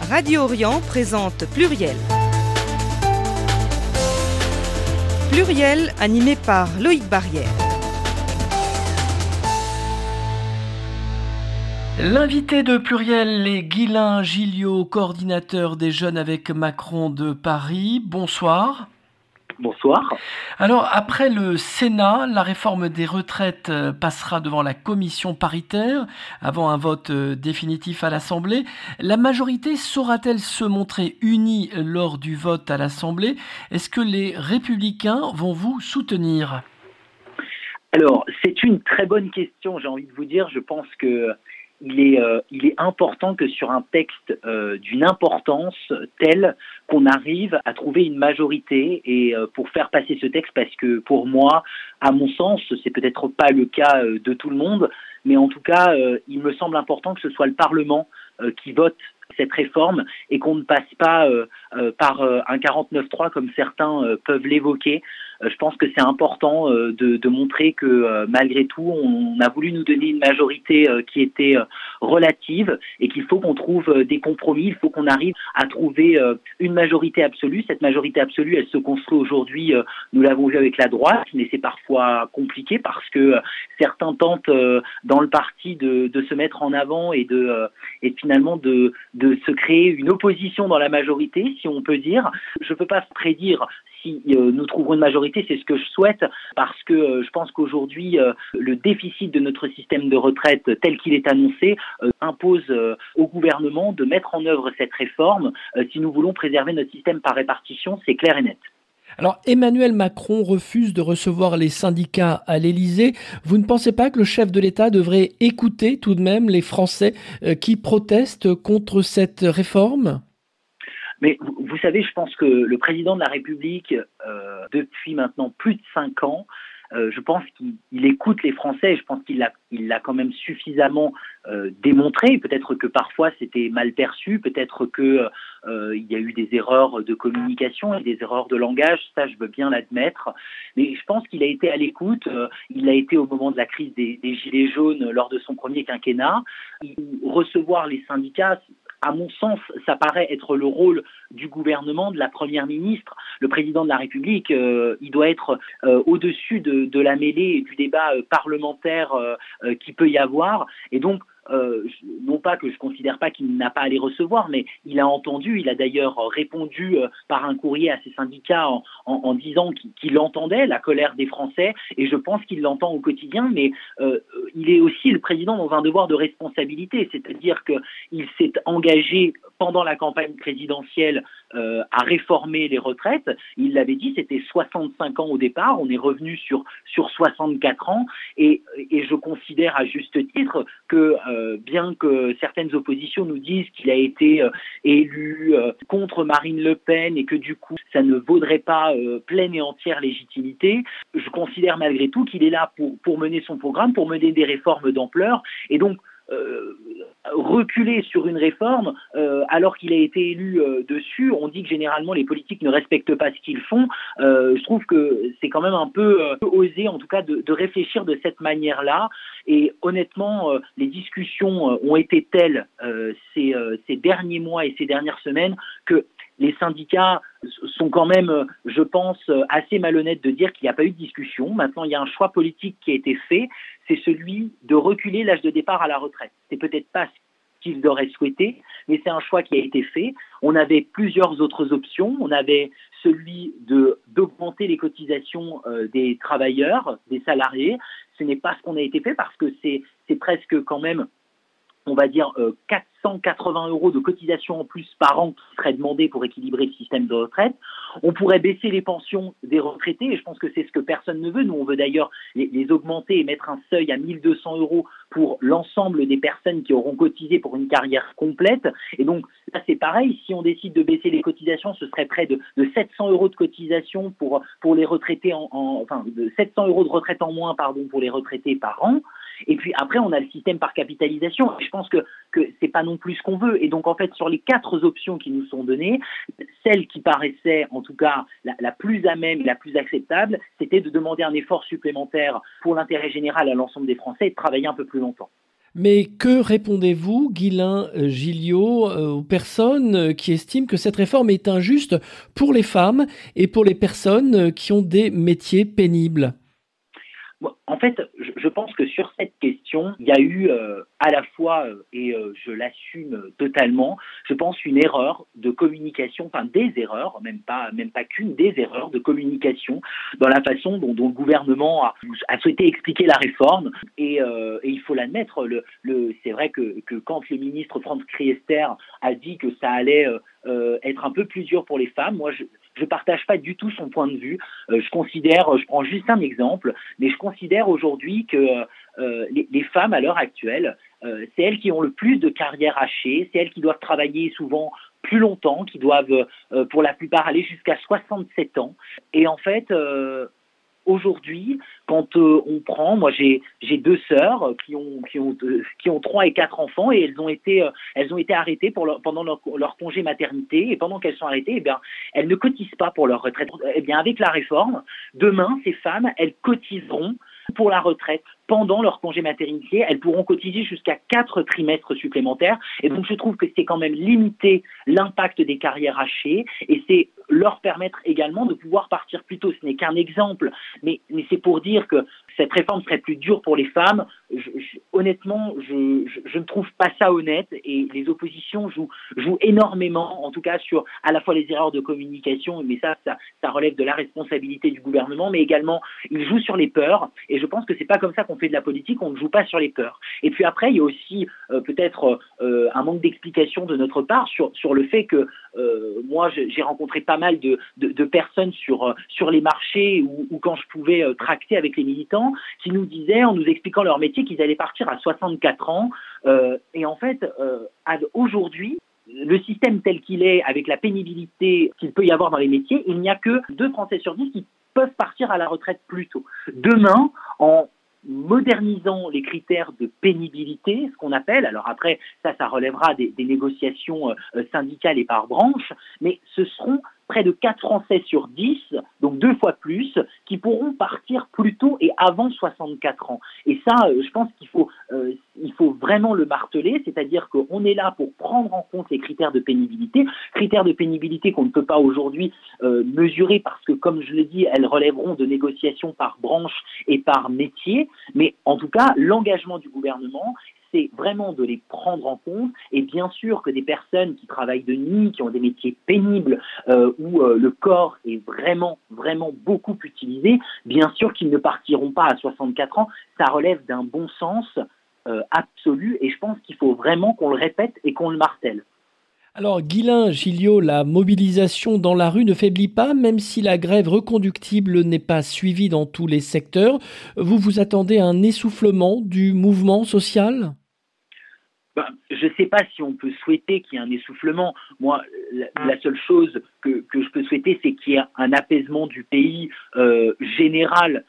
Radio Orient présente Pluriel. Pluriel, animé par Loïc Barrière. L'invité de Pluriel est Guylain Gilliot, coordinateur des Jeunes avec Macron de Paris. Bonsoir. Bonsoir. Alors, après le Sénat, la réforme des retraites passera devant la commission paritaire avant un vote définitif à l'Assemblée. La majorité saura-t-elle se montrer unie lors du vote à l'Assemblée? Est-ce que les Républicains vont vous soutenir? Alors, c'est une très bonne question, j'ai envie de vous dire. Je pense que il est important que sur un texte d'une importance telle qu'on arrive à trouver une majorité et pour faire passer ce texte, parce que pour moi, à mon sens, c'est peut-être pas le cas de tout le monde, mais en tout cas, il me semble important que ce soit le Parlement qui vote cette réforme et qu'on ne passe pas par un 49.3 comme certains peuvent l'évoquer. Je pense que c'est important de montrer que malgré tout, on a voulu nous donner une majorité qui était relative et qu'il faut qu'on trouve des compromis, il faut qu'on arrive à trouver une majorité absolue. Cette majorité absolue, elle se construit aujourd'hui, nous l'avons vu avec la droite, mais c'est parfois compliqué parce que certains tentent dans le parti de se mettre en avant et finalement de se créer une opposition dans la majorité, si on peut dire. Je ne peux pas prédire si nous trouverons une majorité, c'est ce que je souhaite, parce que je pense qu'aujourd'hui, le déficit de notre système de retraite tel qu'il est annoncé impose au gouvernement de mettre en œuvre cette réforme si nous voulons préserver notre système par répartition, c'est clair et net. Alors, Emmanuel Macron refuse de recevoir les syndicats à l'Élysée. Vous ne pensez pas que le chef de l'État devrait écouter tout de même les Français qui protestent contre cette réforme ? Mais vous savez, je pense que le président de la République, depuis maintenant plus de 5 ans, je pense qu'il écoute les Français. Je pense qu'il l'a quand même suffisamment démontré. Peut-être que parfois c'était mal perçu, peut-être que il y a eu des erreurs de communication et des erreurs de langage. Ça, je veux bien l'admettre. Mais je pense qu'il a été à l'écoute. Il l'a été au moment de la crise des Gilets jaunes lors de son premier quinquennat. Recevoir les syndicats, à mon sens, ça paraît être le rôle du gouvernement, de la première ministre. Le président de la République, il doit être au-dessus de la mêlée et du débat parlementaire qui peut y avoir. Et donc, non pas que je considère pas qu'il n'a pas à les recevoir, mais il a entendu, il a d'ailleurs répondu par un courrier à ses syndicats en disant qu'il entendait la colère des Français, et je pense qu'il l'entend au quotidien, mais il est aussi le président dans un devoir de responsabilité, c'est-à-dire qu'il s'est engagé pendant la campagne présidentielle à réformer les retraites. Il l'avait dit, c'était 65 ans au départ, on est revenu sur 64 ans, et je considère à juste titre que bien que certaines oppositions nous disent qu'il a été élu contre Marine Le Pen et que du coup ça ne vaudrait pas pleine et entière légitimité, je considère malgré tout qu'il est là pour mener son programme, pour mener des réformes d'ampleur, et donc reculer sur une réforme alors qu'il a été élu dessus. On dit que généralement les politiques ne respectent pas ce qu'ils font. Je trouve que c'est quand même un peu osé, en tout cas, de réfléchir de cette manière-là. Et honnêtement, les discussions ont été telles ces derniers mois et ces dernières semaines que les syndicats sont quand même, je pense, assez malhonnêtes de dire qu'il n'y a pas eu de discussion. Maintenant, il y a un choix politique qui a été fait, c'est celui de reculer l'âge de départ à la retraite. C'est peut-être pas ce qu'ils auraient souhaité, mais c'est un choix qui a été fait. On avait plusieurs autres options. On avait celui d'augmenter les cotisations des travailleurs, des salariés. Ce n'est pas ce qu'on a été fait parce que c'est presque quand même, on va dire, 480 € de cotisation en plus par an qui seraient demandés pour équilibrer le système de retraite. On pourrait baisser les pensions des retraités, et je pense que c'est ce que personne ne veut. Nous, on veut d'ailleurs les augmenter et mettre un seuil à 1 200 € pour l'ensemble des personnes qui auront cotisé pour une carrière complète. Et donc, là, c'est pareil. Si on décide de baisser les cotisations, ce serait près de 700 € de cotisation pour les retraités de 700 € de retraite en moins, pour les retraités par an. Et puis après, on a le système par capitalisation. Et je pense que c'est pas non plus ce qu'on veut. Et donc, en fait, sur les 4 options qui nous sont données, celle qui paraissait, en tout cas, la plus à même et la plus acceptable, c'était de demander un effort supplémentaire pour l'intérêt général à l'ensemble des Français et de travailler un peu plus longtemps. Mais que répondez-vous, Guylain Gilliot, aux personnes qui estiment que cette réforme est injuste pour les femmes et pour les personnes qui ont des métiers pénibles? Bon, en fait, je pense que sur cette question, il y a eu à la fois, et je l'assume totalement, je pense une erreur de communication, enfin des erreurs, même pas qu'une, des erreurs de communication dans la façon dont le gouvernement a souhaité expliquer la réforme. Et il faut l'admettre, c'est vrai que quand le ministre Franz Kriester a dit que ça allait être un peu plus dur pour les femmes, moi je partage pas du tout son point de vue. Je prends juste un exemple, mais je considère aujourd'hui que les femmes à l'heure actuelle, c'est elles qui ont le plus de carrières hachées, c'est elles qui doivent travailler souvent plus longtemps, qui doivent pour la plupart aller jusqu'à 67 ans. Et en fait, aujourd'hui, quand moi j'ai deux sœurs qui ont 3 et 4 enfants, et elles ont été arrêtées pendant leur congé maternité, et pendant qu'elles sont arrêtées, eh bien elles ne cotisent pas pour leur retraite. Eh bien avec la réforme, demain ces femmes, elles cotiseront pour la retraite pendant leur congé maternité. Elles pourront cotiser jusqu'à 4 trimestres supplémentaires, et donc je trouve que c'est quand même limiter l'impact des carrières hachées, et c'est leur permettre également de pouvoir partir plus tôt. Ce n'est qu'un exemple, mais c'est pour dire que cette réforme serait plus dure pour les femmes. Honnêtement, je ne trouve pas ça honnête, et les oppositions jouent énormément, en tout cas sur à la fois les erreurs de communication, mais ça relève de la responsabilité du gouvernement, mais également ils jouent sur les peurs, et je pense que c'est pas comme ça qu'on fait de la politique, on ne joue pas sur les peurs. Et puis après, il y a aussi peut-être un manque d'explication de notre part sur le fait que moi j'ai rencontré pas mal de personnes sur les marchés, ou quand je pouvais tracter avec les militants, qui nous disaient, en nous expliquant leur métier, qu'ils allaient partir à 64 ans. Et en fait, aujourd'hui, le système tel qu'il est, avec la pénibilité qu'il peut y avoir dans les métiers, il n'y a que 2 Français sur 10 qui peuvent partir à la retraite plus tôt. Demain, en modernisant les critères de pénibilité, ce qu'on appelle, alors après, ça relèvera des négociations syndicales et par branche, mais ce seront près de 4 Français sur 10, donc 2 fois plus, qui pourront partir plus tôt et avant 64 ans. Et ça, je pense qu'il faut vraiment le marteler, c'est-à-dire qu'on est là pour prendre en compte les critères de pénibilité qu'on ne peut pas aujourd'hui mesurer, parce que, comme je l'ai dit, elles relèveront de négociations par branche et par métier, mais en tout cas, l'engagement du gouvernement, c'est vraiment de les prendre en compte, et bien sûr que des personnes qui travaillent de nuit, qui ont des métiers pénibles, où le corps est vraiment, vraiment beaucoup utilisé, bien sûr qu'ils ne partiront pas à 64 ans, ça relève d'un bon sens absolu, et je pense qu'il faut vraiment qu'on le répète et qu'on le martèle. Alors, Guylain Gilliot, la mobilisation dans la rue ne faiblit pas, même si la grève reconductible n'est pas suivie dans tous les secteurs. Vous vous attendez à un essoufflement du mouvement social ? Je ne sais pas si on peut souhaiter qu'il y ait un essoufflement. Moi, la seule chose que je peux souhaiter, c'est qu'il y ait un apaisement du pays général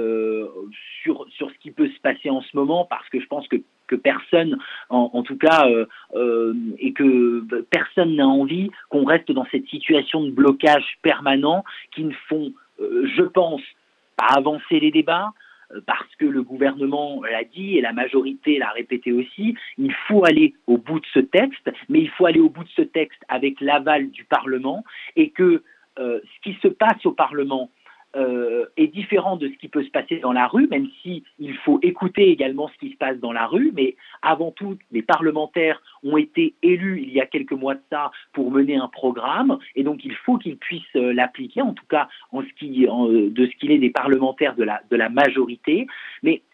sur ce qui peut se passer en ce moment, parce que je pense que personne, en tout cas, et que personne n'a envie qu'on reste dans cette situation de blocage permanent qui ne font, je pense, pas avancer les débats, parce que le gouvernement l'a dit et la majorité l'a répété aussi, il faut aller au bout de ce texte, mais il faut aller au bout de ce texte avec l'aval du Parlement, et que ce qui se passe au Parlement est différent de ce qui peut se passer dans la rue, même si il faut écouter également ce qui se passe dans la rue. Mais avant tout, les parlementaires ont été élus il y a quelques mois de ça pour mener un programme, et donc il faut qu'ils puissent l'appliquer, en tout cas de ce qu'il est des parlementaires de la majorité. Mais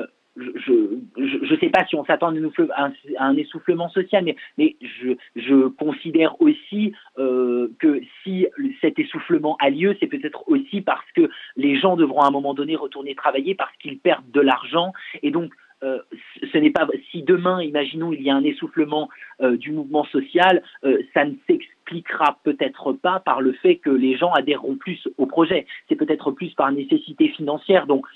je ne sais pas si on s'attend à un essoufflement social, mais je considère aussi que si cet essoufflement a lieu, c'est peut-être aussi parce que les gens devront à un moment donné retourner travailler, parce qu'ils perdent de l'argent, et donc ce n'est pas, si demain, imaginons, il y a un essoufflement du mouvement social, ça ne s'expliquera peut-être pas par le fait que les gens adhéreront plus au projet. C'est peut-être plus par nécessité financière. Donc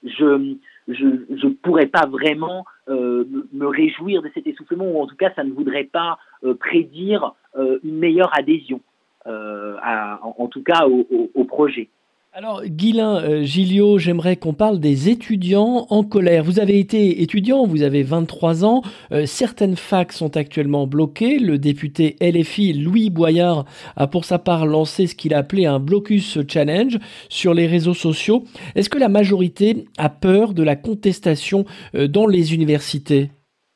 je pourrais pas vraiment me réjouir de cet essoufflement, ou en tout cas ça ne voudrait pas prédire une meilleure adhésion, en tout cas au projet. Alors, Guylain Gilliot, j'aimerais qu'on parle des étudiants en colère. Vous avez été étudiant, vous avez 23 ans. Certaines facs sont actuellement bloquées. Le député LFI Louis Boyard a pour sa part lancé ce qu'il a appelé un blocus challenge sur les réseaux sociaux. Est-ce que la majorité a peur de la contestation dans les universités?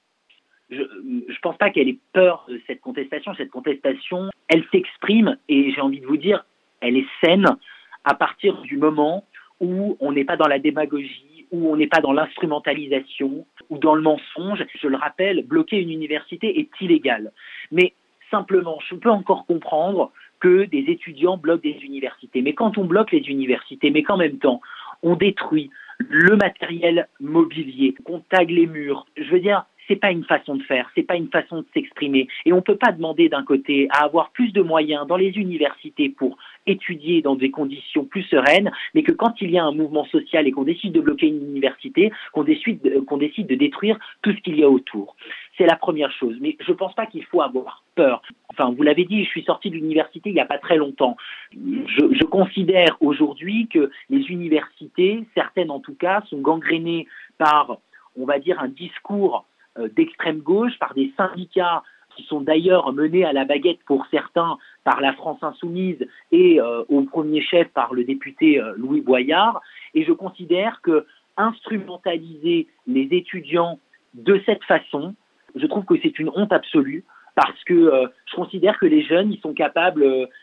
Je ne pense pas qu'elle ait peur de cette contestation. Cette contestation, elle s'exprime et j'ai envie de vous dire, elle est saine à partir du moment où on n'est pas dans la démagogie, où on n'est pas dans l'instrumentalisation ou dans le mensonge. Je le rappelle, bloquer une université est illégal. Mais simplement, je peux encore comprendre que des étudiants bloquent des universités. Mais quand on bloque les universités, mais qu'en même temps, on détruit le matériel mobilier, qu'on tague les murs, je veux dire, c'est pas une façon de faire, c'est pas une façon de s'exprimer. Et on peut pas demander d'un côté à avoir plus de moyens dans les universités pour étudier dans des conditions plus sereines, mais que quand il y a un mouvement social et qu'on décide de bloquer une université, qu'on décide de détruire tout ce qu'il y a autour. C'est la première chose. Mais je pense pas qu'il faut avoir peur. Enfin, vous l'avez dit, je suis sorti de l'université il y a pas très longtemps. Je considère aujourd'hui que les universités, certaines en tout cas, sont gangrénées par, on va dire, un discours d'extrême gauche, par des syndicats qui sont d'ailleurs menés à la baguette pour certains par la France Insoumise et au premier chef par le député Louis Boyard. Et je considère que instrumentaliser les étudiants de cette façon, je trouve que c'est une honte absolue. Parce que je considère que les jeunes, ils sont capables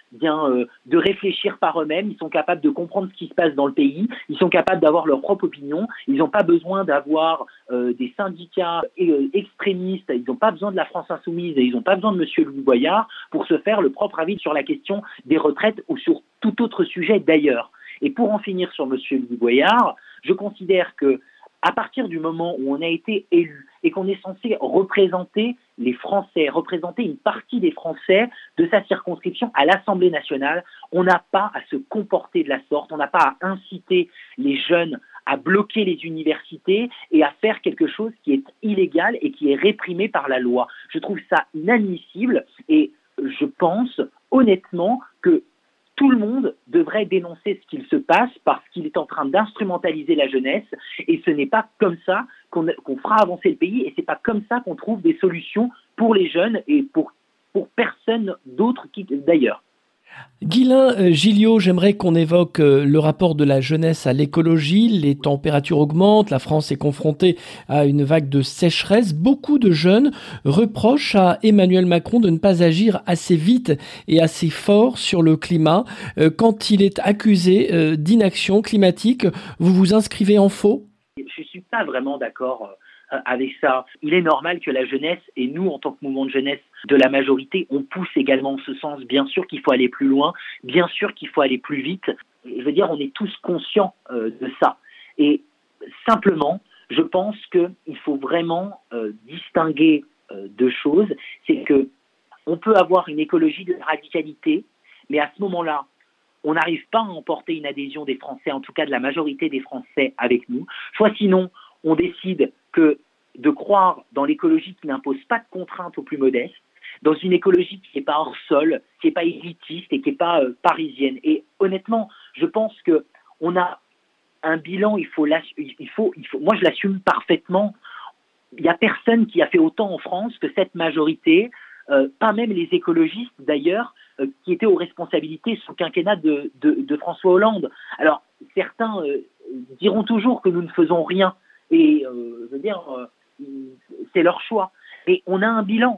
de réfléchir par eux-mêmes, ils sont capables de comprendre ce qui se passe dans le pays, ils sont capables d'avoir leur propre opinion, ils n'ont pas besoin d'avoir des syndicats extrémistes, ils n'ont pas besoin de la France Insoumise et ils n'ont pas besoin de M. Louis Boyard pour se faire le propre avis sur la question des retraites ou sur tout autre sujet d'ailleurs. Et pour en finir sur M. Louis Boyard, je considère que à partir du moment où on a été élu et qu'on est censé représenter les Français, représenter une partie des Français de sa circonscription à l'Assemblée nationale, on n'a pas à se comporter de la sorte, on n'a pas à inciter les jeunes à bloquer les universités et à faire quelque chose qui est illégal et qui est réprimé par la loi. Je trouve ça inadmissible et je pense honnêtement que tout le monde devrait dénoncer ce qu'il se passe parce qu'il est en train d'instrumentaliser la jeunesse et ce n'est pas comme ça qu'on fera avancer le pays et c'est pas comme ça qu'on trouve des solutions pour les jeunes et pour personne d'autre d'ailleurs. Guylain Gilliot, j'aimerais qu'on évoque le rapport de la jeunesse à l'écologie. Les températures augmentent, la France est confrontée à une vague de sécheresse. Beaucoup de jeunes reprochent à Emmanuel Macron de ne pas agir assez vite et assez fort sur le climat. Quand il est accusé d'inaction climatique, vous vous inscrivez en faux ? Je ne suis pas vraiment d'accord avec ça. Il est normal que la jeunesse, et nous en tant que mouvement de jeunesse de la majorité, on pousse également en ce sens. Bien sûr qu'il faut aller plus loin, bien sûr qu'il faut aller plus vite. Je veux dire, on est tous conscients de ça. Et simplement, je pense qu'il faut vraiment distinguer deux choses. C'est que on peut avoir une écologie de la radicalité, mais à ce moment-là, on n'arrive pas à emporter une adhésion des Français, en tout cas de la majorité des Français avec nous. Soit sinon, on décide que de croire dans l'écologie qui n'impose pas de contraintes aux plus modestes, dans une écologie qui n'est pas hors sol, qui n'est pas élitiste et qui n'est pas parisienne. Et honnêtement, je pense qu'on a un bilan, moi je l'assume parfaitement. Il n'y a personne qui a fait autant en France que cette majorité, pas même les écologistes d'ailleurs, qui étaient aux responsabilités sous le quinquennat de François Hollande. Alors, certains diront toujours que nous ne faisons rien, et je veux dire, c'est leur choix. Et on a un bilan,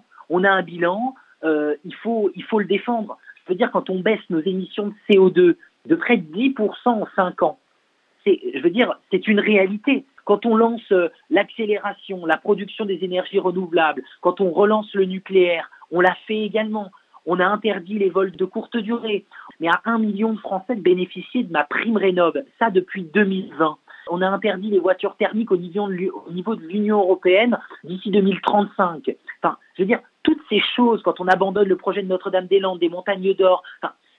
il faut le défendre. Je veux dire, quand on baisse nos émissions de CO2 de près de 10% en 5 ans, c'est une réalité. Quand on lance l'accélération, la production des énergies renouvelables, quand on relance le nucléaire, on l'a fait également. On a interdit les vols de courte durée. Mais à 1 million de Français de bénéficier de ma prime rénov', ça depuis 2020. On a interdit les voitures thermiques au niveau de l'Union européenne d'ici 2035. Enfin, je veux dire, toutes ces choses, quand on abandonne le projet de Notre-Dame-des-Landes, des montagnes d'or, enfin,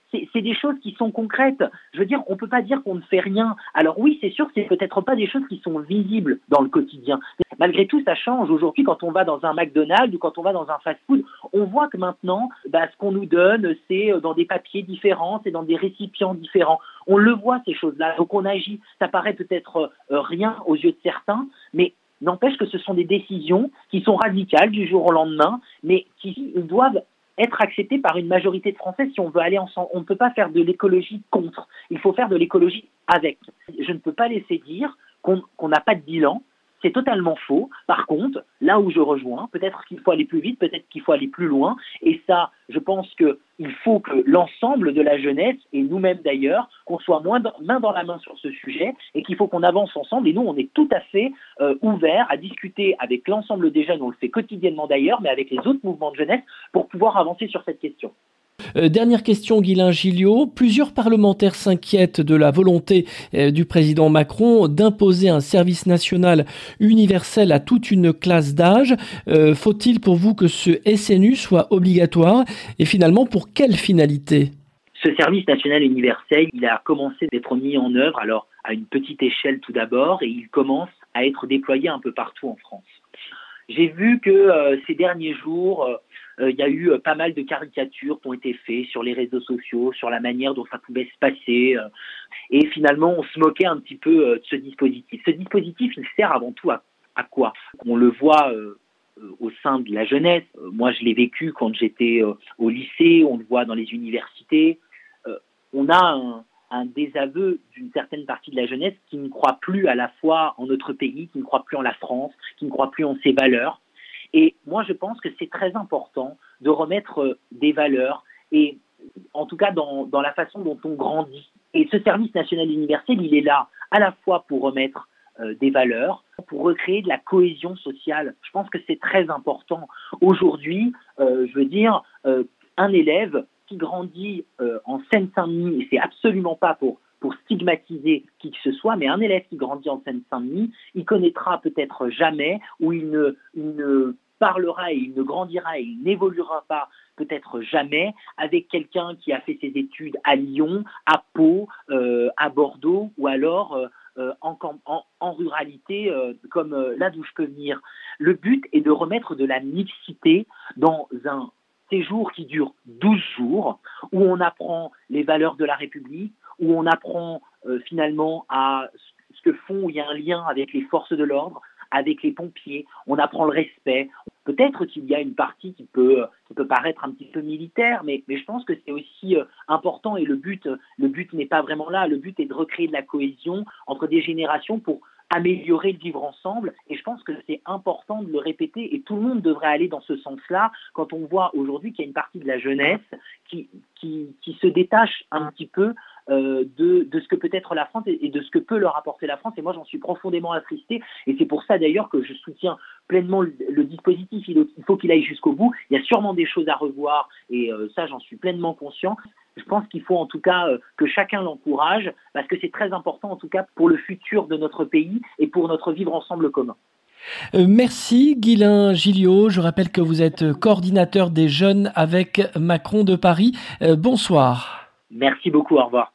c'est des choses qui sont concrètes. Je veux dire, on peut pas dire qu'on ne fait rien. Alors oui, c'est sûr que c'est peut-être pas des choses qui sont visibles dans le quotidien. Malgré tout, ça change. Aujourd'hui, quand on va dans un McDonald's ou quand on va dans un fast-food, on voit que maintenant, ce qu'on nous donne, c'est dans des papiers différents, c'est dans des récipients différents. On le voit, ces choses-là. Donc on agit. Ça paraît peut-être rien aux yeux de certains, mais n'empêche que ce sont des décisions qui sont radicales du jour au lendemain, mais qui doivent être acceptées par une majorité de Français si on veut aller ensemble. On ne peut pas faire de l'écologie contre. Il faut faire de l'écologie avec. Je ne peux pas laisser dire qu'on n'a pas de bilan. C'est totalement faux. Par contre, là où je rejoins, peut-être qu'il faut aller plus vite, peut-être qu'il faut aller plus loin. Et ça, je pense qu'il faut que l'ensemble de la jeunesse, et nous-mêmes d'ailleurs, qu'on soit main dans la main sur ce sujet et qu'il faut qu'on avance ensemble. Et nous, on est tout à fait ouverts à discuter avec l'ensemble des jeunes, on le fait quotidiennement d'ailleurs, mais avec les autres mouvements de jeunesse pour pouvoir avancer sur cette question. Dernière question, Guylain Gilliot. Plusieurs parlementaires s'inquiètent de la volonté du président Macron d'imposer un service national universel à toute une classe d'âge. Faut-il pour vous que ce SNU soit obligatoire et finalement pour quelle finalité ? Ce service national universel, il a commencé d'être mis en œuvre, alors à une petite échelle tout d'abord, et il commence à être déployé un peu partout en France. J'ai vu que ces derniers jours, il y a eu pas mal de caricatures qui ont été faites sur les réseaux sociaux, sur la manière dont ça pouvait se passer. Et finalement, on se moquait un petit peu de ce dispositif. Ce dispositif, il sert avant tout à quoi ? On le voit au sein de la jeunesse. Moi, je l'ai vécu quand j'étais au lycée, on le voit dans les universités. On a un désaveu d'une certaine partie de la jeunesse qui ne croit plus à la fois en notre pays, qui ne croit plus en la France, qui ne croit plus en ses valeurs. Et moi, je pense que c'est très important de remettre des valeurs, et en tout cas dans la façon dont on grandit. Et ce service national universel, il est là à la fois pour remettre des valeurs, pour recréer de la cohésion sociale. Je pense que c'est très important. Aujourd'hui, je veux dire, un élève qui grandit en Seine-Saint-Denis, et c'est absolument pas pour stigmatiser qui que ce soit, mais un élève qui grandit en Seine-Saint-Denis, il connaîtra peut-être jamais, ou il ne parlera et il ne grandira et il n'évoluera pas peut-être jamais avec quelqu'un qui a fait ses études à Lyon, à Pau, à Bordeaux, ou alors en ruralité, comme là d'où je peux venir. Le but est de remettre de la mixité dans un séjour qui dure 12 jours, où on apprend les valeurs de la République, où on apprend finalement à ce que font, où il y a un lien avec les forces de l'ordre, avec les pompiers, on apprend le respect. Peut-être qu'il y a une partie qui peut paraître un petit peu militaire, mais je pense que c'est aussi important, et le but n'est pas vraiment là. Le but est de recréer de la cohésion entre des générations pour améliorer le vivre ensemble, et je pense que c'est important de le répéter, et tout le monde devrait aller dans ce sens-là quand on voit aujourd'hui qu'il y a une partie de la jeunesse qui se détache un petit peu de ce que peut être la France et de ce que peut leur apporter la France, et moi j'en suis profondément attristé, et c'est pour ça d'ailleurs que je soutiens pleinement le dispositif. Il faut qu'il aille jusqu'au bout. Il y a sûrement des choses à revoir, et ça j'en suis pleinement conscient. Je pense qu'il faut en tout cas que chacun l'encourage, parce que c'est très important en tout cas pour le futur de notre pays et pour notre vivre ensemble commun. Merci Guylain Gilliot. Je rappelle que vous êtes coordinateur des jeunes avec Macron de Paris. Bonsoir. Merci beaucoup, au revoir.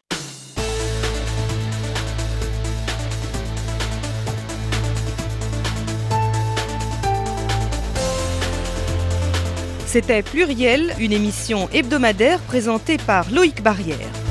C'était Pluriel, une émission hebdomadaire présentée par Loïc Barrière.